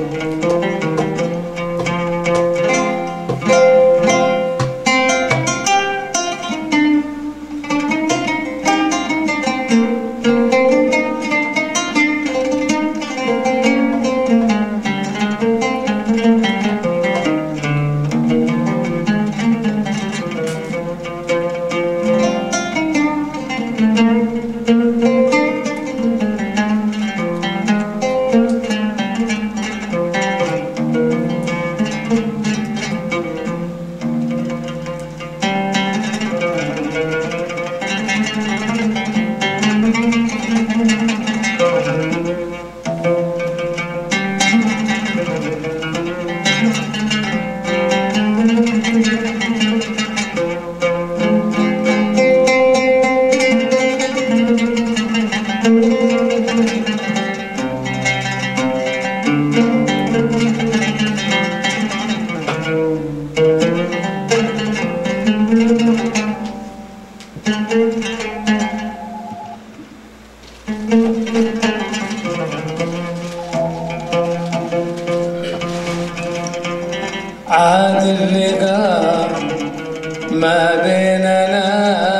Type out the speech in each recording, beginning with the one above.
عاد اللقاء ما بيننا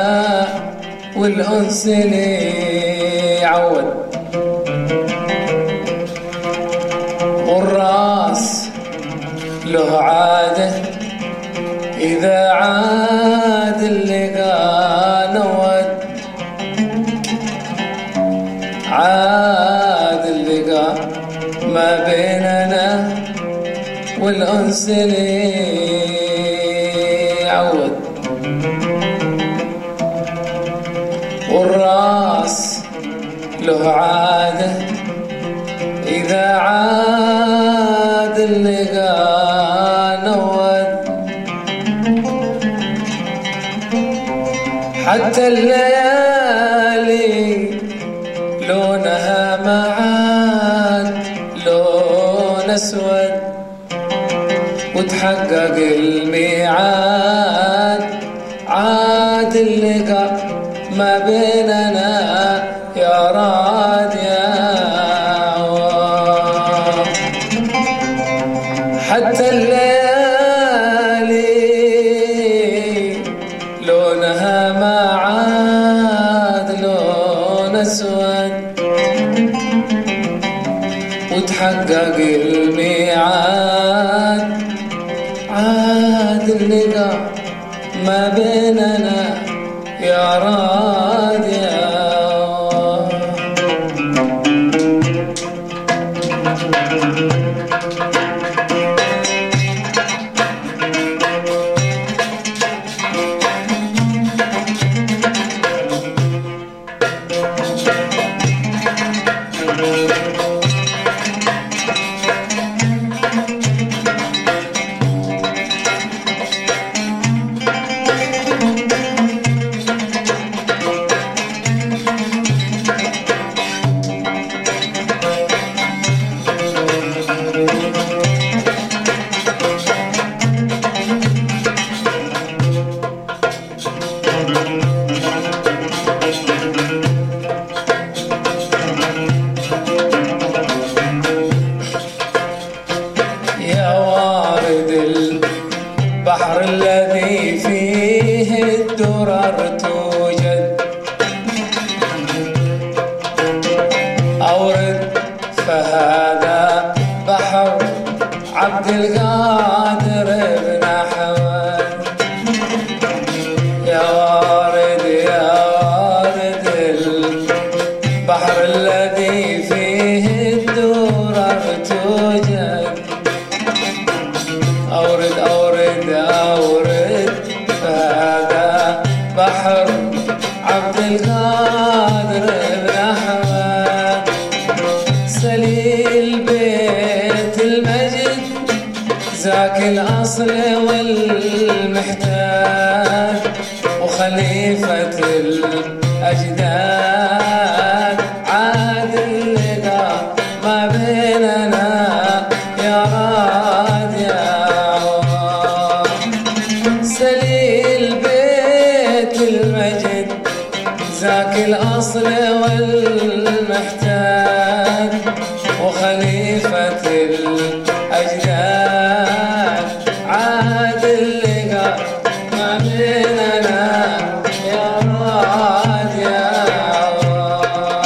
والأنس لي عود، والراس له عاده إذا عاد اللقاء نود. عاد اللقاء ما بيننا والأنس لي عود، والراس له عاده إذا عاد اللقاء نود. حتى الليالي لونها ما عاد لون أسود، وتحقق الميعاد. عاد اللقاء ما بيننا يا راد يا عوام. حتى الليالي لونها ما عاد لون أسود، وتحقق الميعاد. عاد اللقاء ما بيننا يا راد يا البحر الذي فيه الدرر توجد. أورد فهذا بحر عبد القادر بن أحمد. يا وارد يا وارد البحر الذي فيه الدرر توجد. أورد أورد أورد فهذا بحر عبد القادر بن أحمد. سليل بيت المجد ذاك الأصل والمحتاج، وخليفة الأجداد. عاد اللقاء ما بيننا يا راد يا عوام. سليل بيت المجد ذاك الأصل والمحتاج، وخليفة وصفة الأجداد عاد اللقاء ما بيننا يا راد يا عواد.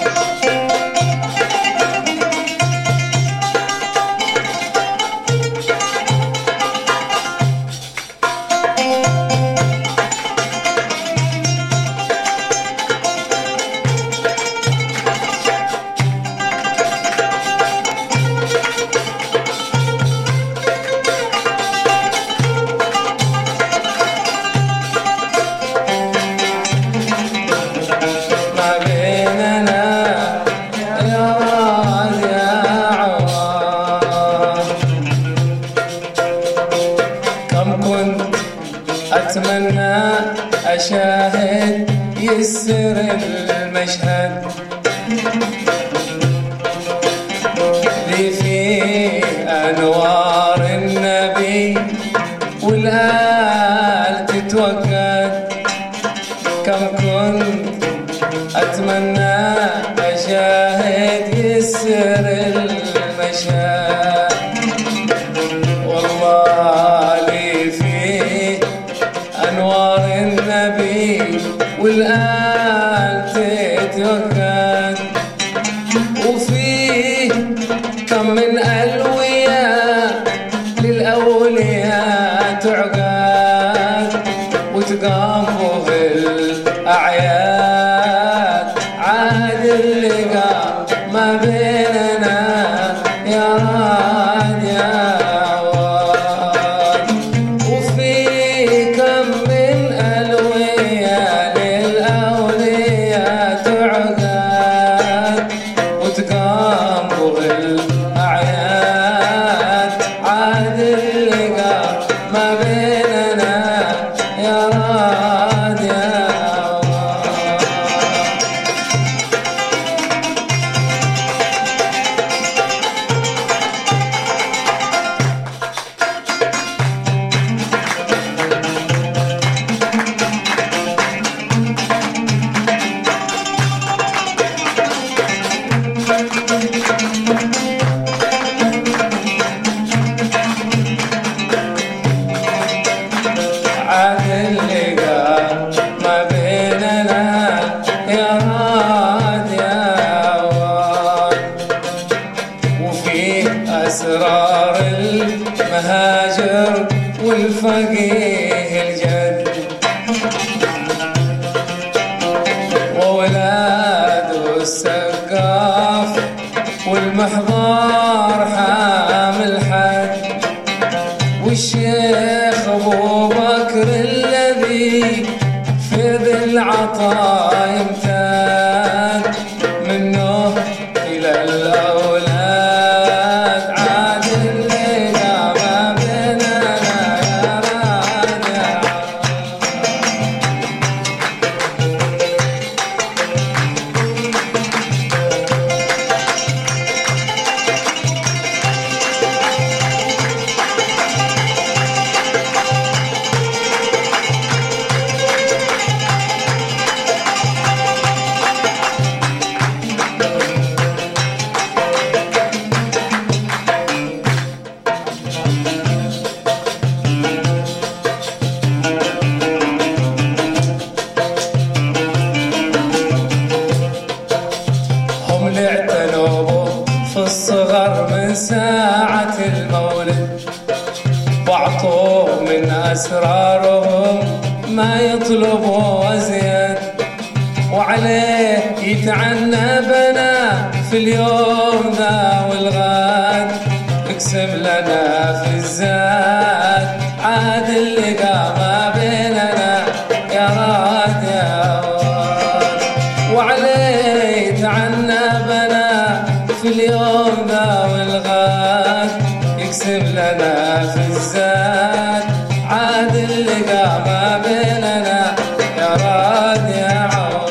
أتمنى أشاهد يسر المشهد لي فيه أنوار النبي والآل تتوكد. كم كنت أتمنى أشاهد يسر المشهد والله لي فيه أنوار النبي والآل تتوكد. وفيه كم من ألوية للأولياء تعقد وتقام به الأعياد عاد اللقاء ما بيننا يا راد يا عواد. وفي كم من ألوية للأولياء تعقد وتقام به الأعياد عاد اللقاء ما بيننا يا راد يا عواد. عاد اللقاء ما بيننا يا راد يا عواد. وفيه أسرار المهاجر والفقيه الجد وولاده السقاف والمحضار حامل حد والشيخ أبو بكر الذي في ذي العطاء يمتد منه إلى الأولاد عاد اللقاء ما بيننا يا راد يا عواد. هم اللي اعتنوا به في الصغر من ساعة المولد وأعطوه من أسرارهم ما يطلبوا أزيد وعليه يتعنى بنا في اليوم ذا والغد اقسم لنا في الزاد عاد اللقاء ما بيننا يا راد يا عواد. وعليه يتعنى بنا في اليوم ذا والغد يقسم لنا في الزاد عاد اللقاء ما بيننا يا راد يا عواد.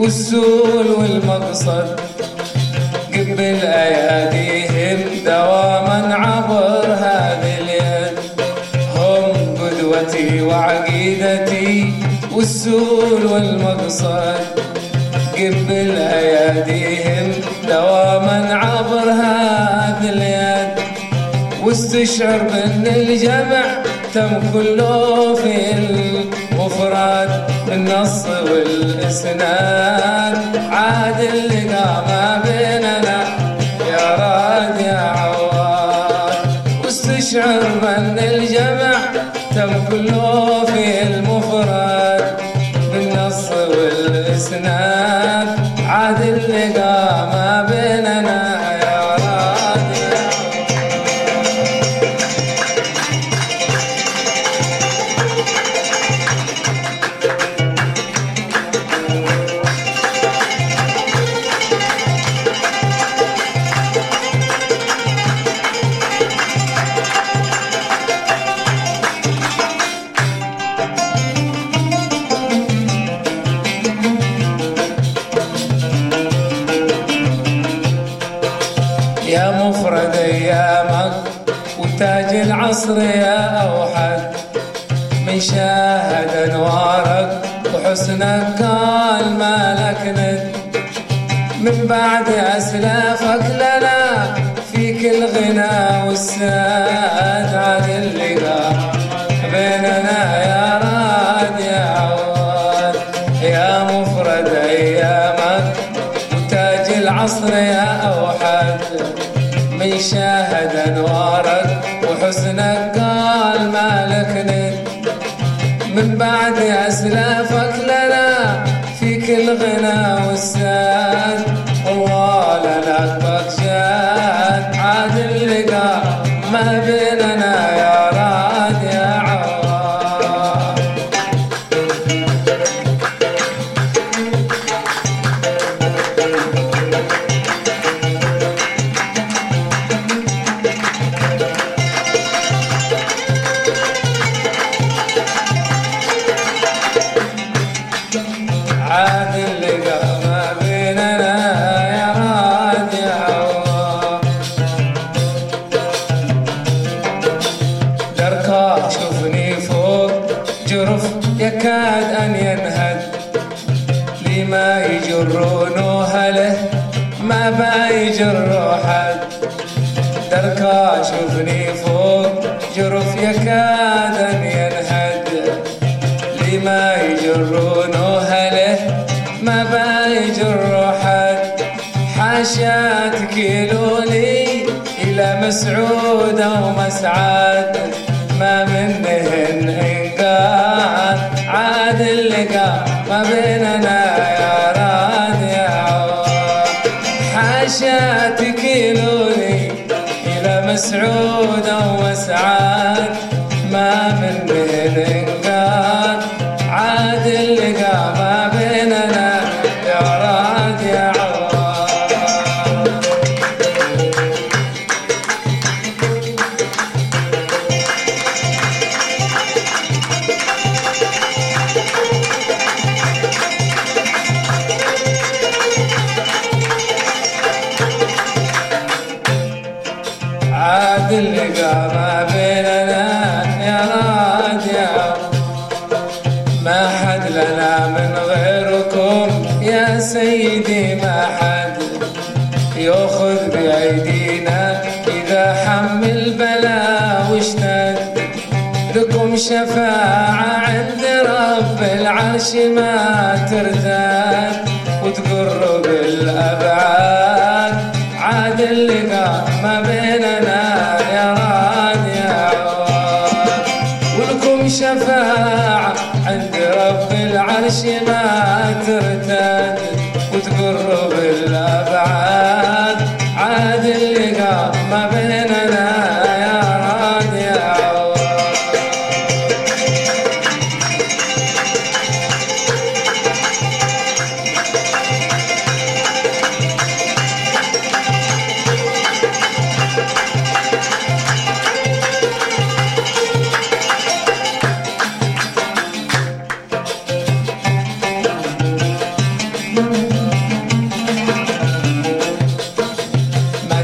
والسول والمقصد قبل أياديهم دواما عبر هذه اليد. هم قدوتي وعقيدتي والسول والمقصد قبل أياديهم دواما عبر هذه اليد. واستشعر بأن الجمع تم كله في المفرد بالنص والإسناد. عاد اللقاء ما بيننا يا راد يا عواد. واستشعر بأن الجمع تم كله في المفرد بالنص والإسناد. عاد اللقاء ما بيننا يا راد يا يا مفرد ايامك وتاج العصر يا اوحد. من شاهد انوارك وحسنك قال ما لك ند. من بعد اسلافك لنا فيك الغنى والساد. عاد اللقاء بيننا يا راد يا عواد. يا مفرد ايامك وتاج العصر يا اوحد. من شاهد انوارك وحسنك قال ما لك ند. من بعد اسلافك لنا فيك الغنى والساد. والله لك بكشات. عاد اللقاء ما بيننا يا راد يا عواد. عاد اللقاء ما بيننا يا راد يا عواد. دركا شوفني فوق جرف يكاد أن ينهد. لما يجرونه هله ما بايجر حد. دركا شوفني فوق جرف يكاد أن ينهد. لما يجرونه هله ما بايجر حد. حاشا تكيلوني إلى مسعود أو مسعد. ما منهن إنقاذ. عاد اللقاء ما بيننا يا راد يا عواد. حاشا تكيلوني إلى مسعود أو مسعد. ما منهن إنقاذ. عاد اللقاء ما بيننا يا راد يا عواد. عاد اللقاء ما بيننا يا راد يا عواد. ما حد لنا من غيركم يا سيدي. ما حد يأخذ بأيدينا إذا حمل بلا واشتد. لكم شفاعة عند رب العرش ما ترتد. وتقر بالأبعاد. عاد اللقاء ما بيننا يا راد يا عواد. ولكم شفاعة عند رب العرش ما ترتد. وتقر بالأبعاد. عاد اللقاء ما بيننا يا راد يا عواد.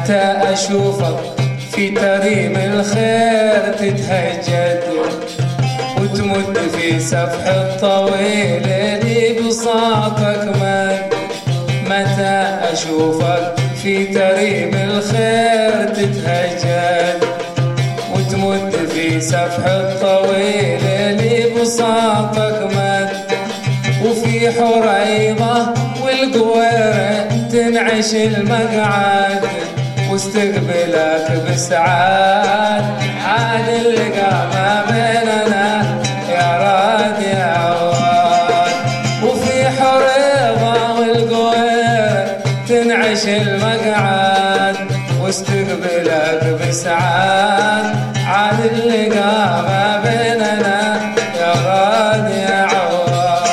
متى أشوفك في تريم الخير تتهجد وتمد في سفح الطويل اللي بساطك مد. متى أشوفك في تريم الخير تتهجد وتمد في سفح الطويل اللي بساطك مد. وفي حريضة والقويرة تنعش المقعد واستقبلك بسعاد. عاد اللقاء ما بيننا يا راد يا عواد. وفي حريضة والقويرة تنعش المقعد واستقبلك بسعاد. عاد اللقاء ما بيننا يا راد يا عواد.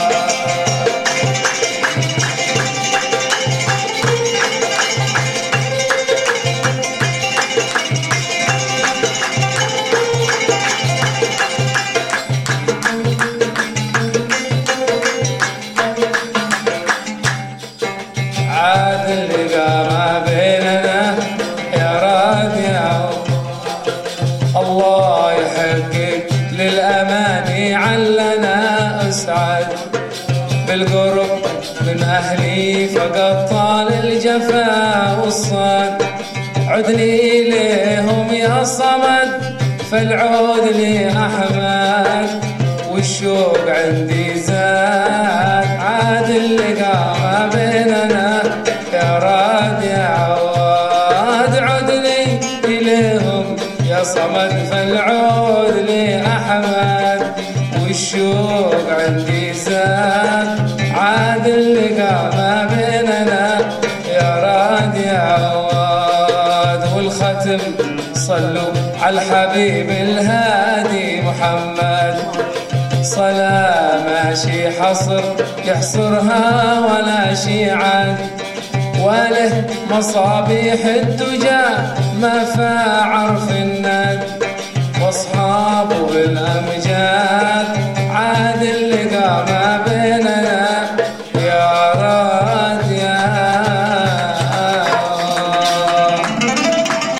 عاد اللقاء ما بيننا يا راد يا عواد. الله يحقق للأماني علنا أسعد بالقرب من أهلي فقد طال الجفا والصد. عدني ليهم يا صمد فالعود لي أحمد والشوق عندي زاد. عاد اللقاء ما بيننا يا راد يا عواد. عدني إليهم يا صمد فالعود لي أحمد والشوق عندي زاد. عاد اللقاء ما بيننا يا راد يا عواد. والختم صلوا على الحبيب الهادي محمد صلاة ماشي حصر يحصرها ولا شي عاد. وله مصابيح الدجى ما فاعر في الند واصحابه بالامجاد. عاد اللقاء ما